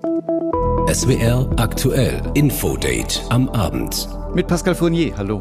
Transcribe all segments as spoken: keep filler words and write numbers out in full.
S W R aktuell Infodate am Abend. Mit Pascal Fournier, hallo.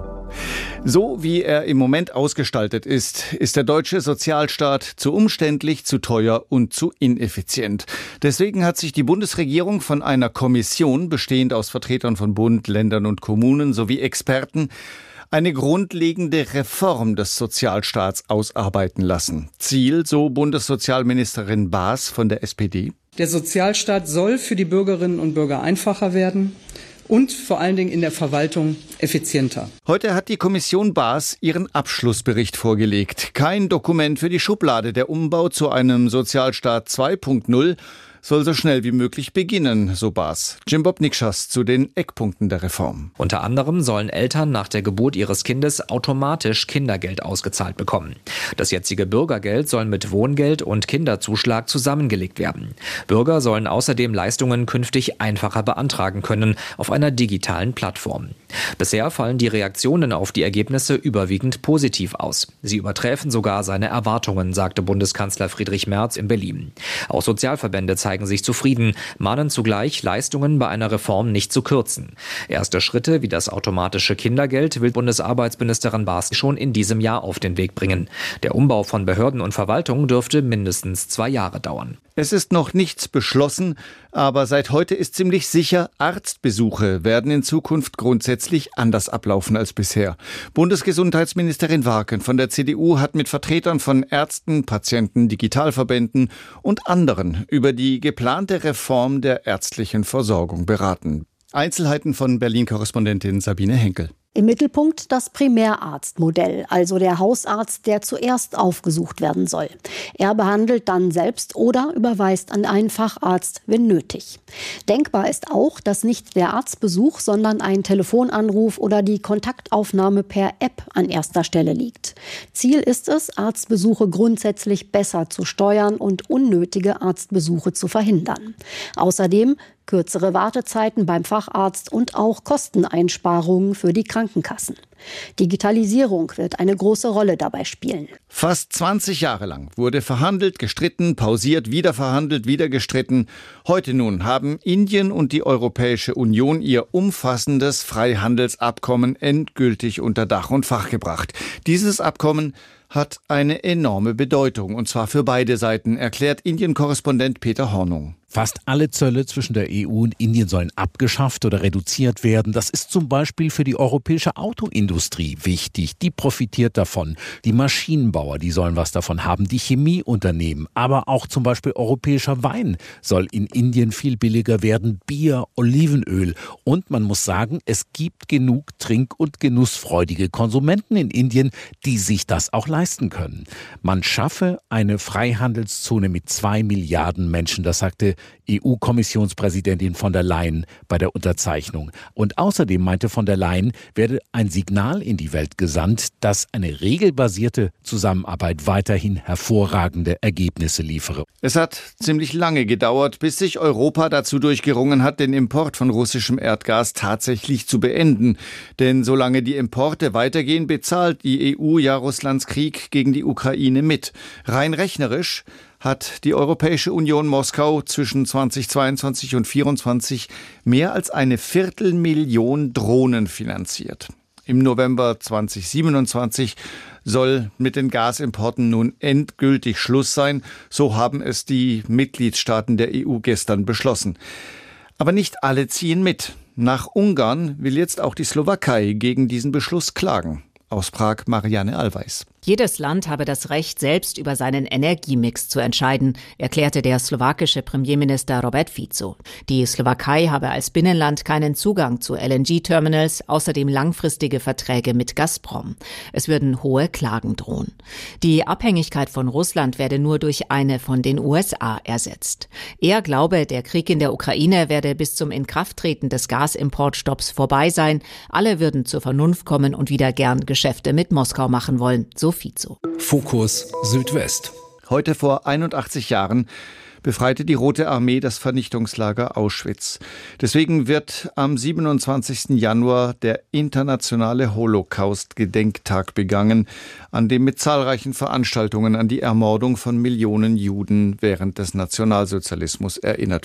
So wie er im Moment ausgestaltet ist, ist der deutsche Sozialstaat zu umständlich, zu teuer und zu ineffizient. Deswegen hat sich die Bundesregierung von einer Kommission, bestehend aus Vertretern von Bund, Ländern und Kommunen sowie Experten, eine grundlegende Reform des Sozialstaats ausarbeiten lassen. Ziel, so Bundessozialministerin Baas von der S P D: Der Sozialstaat soll für die Bürgerinnen und Bürger einfacher werden und vor allen Dingen in der Verwaltung effizienter. Heute hat die Kommission Baas ihren Abschlussbericht vorgelegt. Kein Dokument für die Schublade. Der Umbau zu einem Sozialstaat zwei Punkt null soll so schnell wie möglich beginnen, so Baas. Jim Bob Nikschas zu den Eckpunkten der Reform. Unter anderem sollen Eltern nach der Geburt ihres Kindes automatisch Kindergeld ausgezahlt bekommen. Das jetzige Bürgergeld soll mit Wohngeld und Kinderzuschlag zusammengelegt werden. Bürger sollen außerdem Leistungen künftig einfacher beantragen können auf einer digitalen Plattform. Bisher fallen die Reaktionen auf die Ergebnisse überwiegend positiv aus. Sie übertreffen sogar seine Erwartungen, sagte Bundeskanzler Friedrich Merz in Berlin. Auch Sozialverbände zeigen sich zufrieden, mahnen zugleich, Leistungen bei einer Reform nicht zu kürzen. Erste Schritte wie das automatische Kindergeld will Bundesarbeitsministerin Baas schon in diesem Jahr auf den Weg bringen. Der Umbau von Behörden und Verwaltung dürfte mindestens zwei Jahre dauern. Es ist noch nichts beschlossen, aber seit heute ist ziemlich sicher, Arztbesuche werden in Zukunft grundsätzlich anders ablaufen als bisher. Bundesgesundheitsministerin Warken von der C D U hat mit Vertretern von Ärzten, Patienten, Digitalverbänden und anderen über die geplante Reform der ärztlichen Versorgung beraten. Einzelheiten von Berlin-Korrespondentin Sabine Henkel. Im Mittelpunkt das Primärarztmodell, also der Hausarzt, der zuerst aufgesucht werden soll. Er behandelt dann selbst oder überweist an einen Facharzt, wenn nötig. Denkbar ist auch, dass nicht der Arztbesuch, sondern ein Telefonanruf oder die Kontaktaufnahme per App an erster Stelle liegt. Ziel ist es, Arztbesuche grundsätzlich besser zu steuern und unnötige Arztbesuche zu verhindern. Außerdem kürzere Wartezeiten beim Facharzt und auch Kosteneinsparungen für die Krankenkassen. Digitalisierung wird eine große Rolle dabei spielen. Fast zwanzig Jahre lang wurde verhandelt, gestritten, pausiert, wieder verhandelt, wieder gestritten. Heute nun haben Indien und die Europäische Union ihr umfassendes Freihandelsabkommen endgültig unter Dach und Fach gebracht. Dieses Abkommen hat eine enorme Bedeutung, und zwar für beide Seiten, erklärt Indien-Korrespondent Peter Hornung. Fast alle Zölle zwischen der E U und Indien sollen abgeschafft oder reduziert werden. Das ist zum Beispiel für die europäische Autoindustrie wichtig. Die profitiert davon. Die Maschinenbauer, die sollen was davon haben. Die Chemieunternehmen, aber auch zum Beispiel europäischer Wein soll in Indien viel billiger werden. Bier, Olivenöl. Und man muss sagen, es gibt genug trink- und genussfreudige Konsumenten in Indien, die sich das auch leisten können. Man schaffe eine Freihandelszone mit zwei Milliarden Menschen, das sagte E U-Kommissionspräsidentin von der Leyen bei der Unterzeichnung. Und außerdem meinte von der Leyen, werde ein Signal in die Welt gesandt, dass eine regelbasierte Zusammenarbeit weiterhin hervorragende Ergebnisse liefere. Es hat ziemlich lange gedauert, bis sich Europa dazu durchgerungen hat, den Import von russischem Erdgas tatsächlich zu beenden. Denn solange die Importe weitergehen, bezahlt die E U ja Russlands Krieg gegen die Ukraine mit. Rein rechnerisch hat die Europäische Union Moskau zwischen zweitausendzweiundzwanzig und zweitausendvierundzwanzig mehr als eine Viertelmillion Drohnen finanziert. Im November zweitausendsiebenundzwanzig soll mit den Gasimporten nun endgültig Schluss sein. So haben es die Mitgliedstaaten der E U gestern beschlossen. Aber nicht alle ziehen mit. Nach Ungarn will jetzt auch die Slowakei gegen diesen Beschluss klagen. Aus Prag Marianne Allweis. Jedes Land habe das Recht, selbst über seinen Energiemix zu entscheiden, erklärte der slowakische Premierminister Robert Fico. Die Slowakei habe als Binnenland keinen Zugang zu L N G-Terminals, außerdem langfristige Verträge mit Gazprom. Es würden hohe Klagen drohen. Die Abhängigkeit von Russland werde nur durch eine von den U S A ersetzt. Er glaube, der Krieg in der Ukraine werde bis zum Inkrafttreten des Gasimportstopps vorbei sein. Alle würden zur Vernunft kommen und wieder gern Geschäfte mit Moskau machen wollen, so Fico. Fokus Südwest. Heute vor einundachtzig Jahren befreite die Rote Armee das Vernichtungslager Auschwitz. Deswegen wird am siebenundzwanzigsten Januar der internationale Holocaust-Gedenktag begangen, an dem mit zahlreichen Veranstaltungen an die Ermordung von Millionen Juden während des Nationalsozialismus erinnert wird.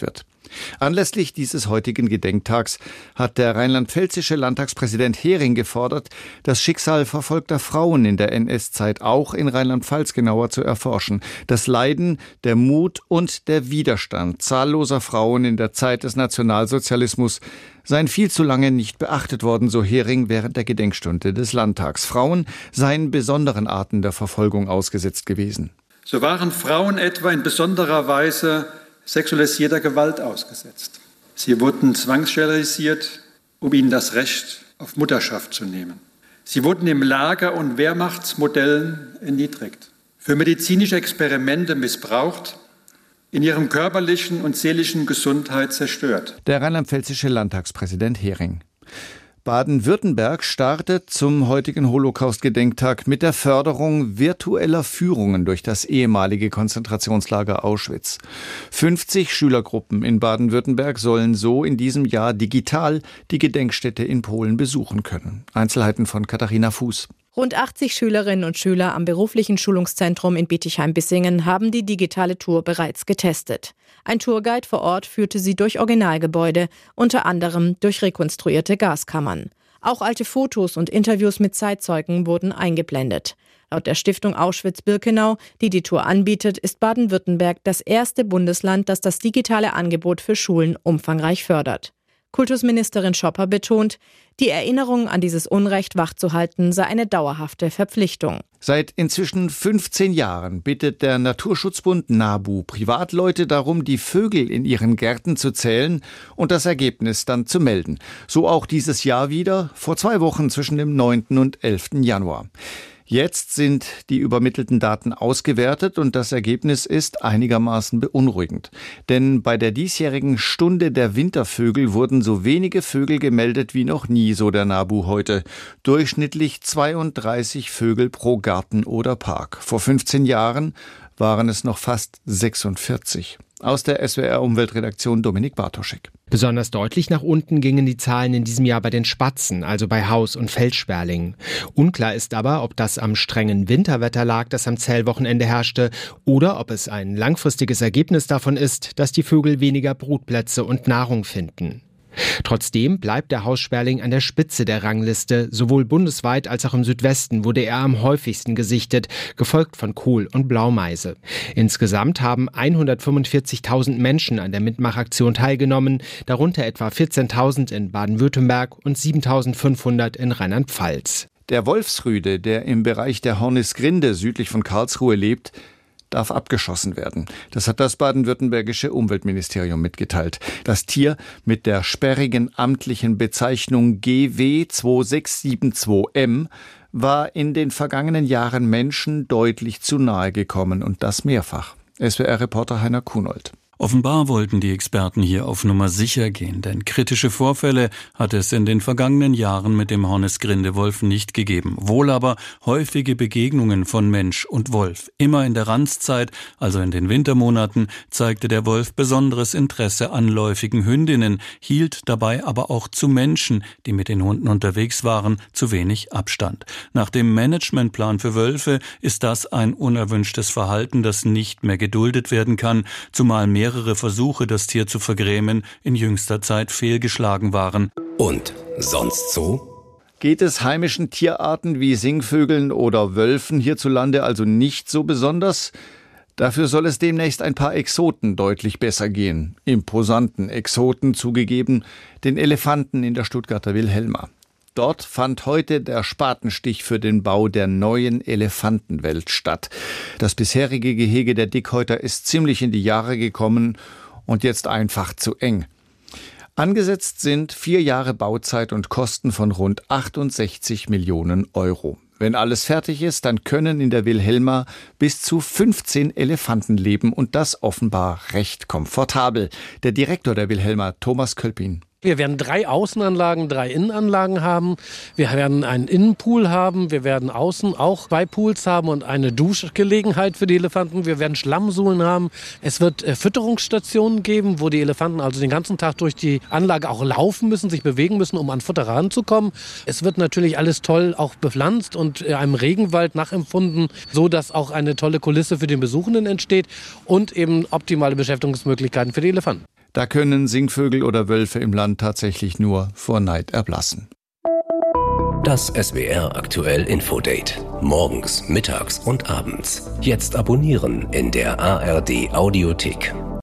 Anlässlich dieses heutigen Gedenktags hat der rheinland-pfälzische Landtagspräsident Hering gefordert, das Schicksal verfolgter Frauen in der N S-Zeit auch in Rheinland-Pfalz genauer zu erforschen. Das Leiden, der Mut und der Widerstand zahlloser Frauen in der Zeit des Nationalsozialismus seien viel zu lange nicht beachtet worden, so Hering während der Gedenkstunde des Landtags. Frauen seien besonderen Arten der Verfolgung ausgesetzt gewesen. So waren Frauen etwa in besonderer Weise sexualisierter Gewalt ausgesetzt. Sie wurden zwangssterilisiert, um ihnen das Recht auf Mutterschaft zu nehmen. Sie wurden im Lager- und Wehrmachtsmodellen erniedrigt, für medizinische Experimente missbraucht, in ihrem körperlichen und seelischen Gesundheit zerstört. Der rheinland-pfälzische Landtagspräsident Hering. Baden-Württemberg startet zum heutigen Holocaust-Gedenktag mit der Förderung virtueller Führungen durch das ehemalige Konzentrationslager Auschwitz. fünfzig Schülergruppen in Baden-Württemberg sollen so in diesem Jahr digital die Gedenkstätte in Polen besuchen können. Einzelheiten von Katharina Fuß. Rund achtzig Schülerinnen und Schüler am beruflichen Schulungszentrum in Bietigheim-Bissingen haben die digitale Tour bereits getestet. Ein Tourguide vor Ort führte sie durch Originalgebäude, unter anderem durch rekonstruierte Gaskammern. Auch alte Fotos und Interviews mit Zeitzeugen wurden eingeblendet. Laut der Stiftung Auschwitz-Birkenau, die die Tour anbietet, ist Baden-Württemberg das erste Bundesland, das das digitale Angebot für Schulen umfangreich fördert. Kultusministerin Schopper betont, die Erinnerung an dieses Unrecht wachzuhalten sei eine dauerhafte Verpflichtung. Seit inzwischen fünfzehn Jahren bittet der Naturschutzbund NABU Privatleute darum, die Vögel in ihren Gärten zu zählen und das Ergebnis dann zu melden. So auch dieses Jahr wieder, vor zwei Wochen zwischen dem neunten und elften Januar. Jetzt sind die übermittelten Daten ausgewertet und das Ergebnis ist einigermaßen beunruhigend. Denn bei der diesjährigen Stunde der Wintervögel wurden so wenige Vögel gemeldet wie noch nie, so der NABU heute. Durchschnittlich zweiunddreißig Vögel pro Garten oder Park. Vor fünfzehn Jahren waren es noch fast sechsundvierzig. Aus der S W R-Umweltredaktion Dominik Bartoschek. Besonders deutlich nach unten gingen die Zahlen in diesem Jahr bei den Spatzen, also bei Haus- und Feldsperlingen. Unklar ist aber, ob das am strengen Winterwetter lag, das am Zählwochenende herrschte, oder ob es ein langfristiges Ergebnis davon ist, dass die Vögel weniger Brutplätze und Nahrung finden. Trotzdem bleibt der Haussperling an der Spitze der Rangliste. Sowohl bundesweit als auch im Südwesten wurde er am häufigsten gesichtet, gefolgt von Kohl und Blaumeise. Insgesamt haben hundertfünfundvierzigtausend Menschen an der Mitmachaktion teilgenommen, darunter etwa vierzehntausend in Baden-Württemberg und siebentausendfünfhundert in Rheinland-Pfalz. Der Wolfsrüde, der im Bereich der Hornisgrinde südlich von Karlsruhe lebt, darf abgeschossen werden. Das hat das baden-württembergische Umweltministerium mitgeteilt. Das Tier mit der sperrigen amtlichen Bezeichnung G W zwei sechs sieben zwei M war in den vergangenen Jahren Menschen deutlich zu nahe gekommen und das mehrfach. S W R-Reporter Heiner Kunold. Offenbar wollten die Experten hier auf Nummer sicher gehen, denn kritische Vorfälle hat es in den vergangenen Jahren mit dem Hornisgrindewolf nicht gegeben. Wohl aber häufige Begegnungen von Mensch und Wolf. Immer in der Ranzzeit, also in den Wintermonaten, zeigte der Wolf besonderes Interesse an läufigen Hündinnen, hielt dabei aber auch zu Menschen, die mit den Hunden unterwegs waren, zu wenig Abstand. Nach dem Managementplan für Wölfe ist das ein unerwünschtes Verhalten, das nicht mehr geduldet werden kann, zumal mehr Mehrere Versuche, das Tier zu vergrämen, in jüngster Zeit fehlgeschlagen waren. Und sonst so? Geht es heimischen Tierarten wie Singvögeln oder Wölfen hierzulande also nicht so besonders? Dafür soll es demnächst ein paar Exoten deutlich besser gehen. Imposanten Exoten zugegeben, den Elefanten in der Stuttgarter Wilhelma. Dort fand heute der Spatenstich für den Bau der neuen Elefantenwelt statt. Das bisherige Gehege der Dickhäuter ist ziemlich in die Jahre gekommen und jetzt einfach zu eng. Angesetzt sind vier Jahre Bauzeit und Kosten von rund achtundsechzig Millionen Euro. Wenn alles fertig ist, dann können in der Wilhelma bis zu fünfzehn Elefanten leben und das offenbar recht komfortabel. Der Direktor der Wilhelma, Thomas Kölpin. Wir werden drei Außenanlagen, drei Innenanlagen haben. Wir werden einen Innenpool haben. Wir werden außen auch zwei Pools haben und eine Duschgelegenheit für die Elefanten. Wir werden Schlammsuhlen haben. Es wird äh, Fütterungsstationen geben, wo die Elefanten also den ganzen Tag durch die Anlage auch laufen müssen, sich bewegen müssen, um an Futter ranzukommen. Es wird natürlich alles toll auch bepflanzt und äh, einem Regenwald nachempfunden, so dass auch eine tolle Kulisse für den Besuchenden entsteht und eben optimale Beschäftigungsmöglichkeiten für die Elefanten. Da können Singvögel oder Wölfe im Land tatsächlich nur vor Neid erblassen. Das S W R Aktuell Infodate. Morgens, mittags und abends. Jetzt abonnieren in der A R D Audiothek.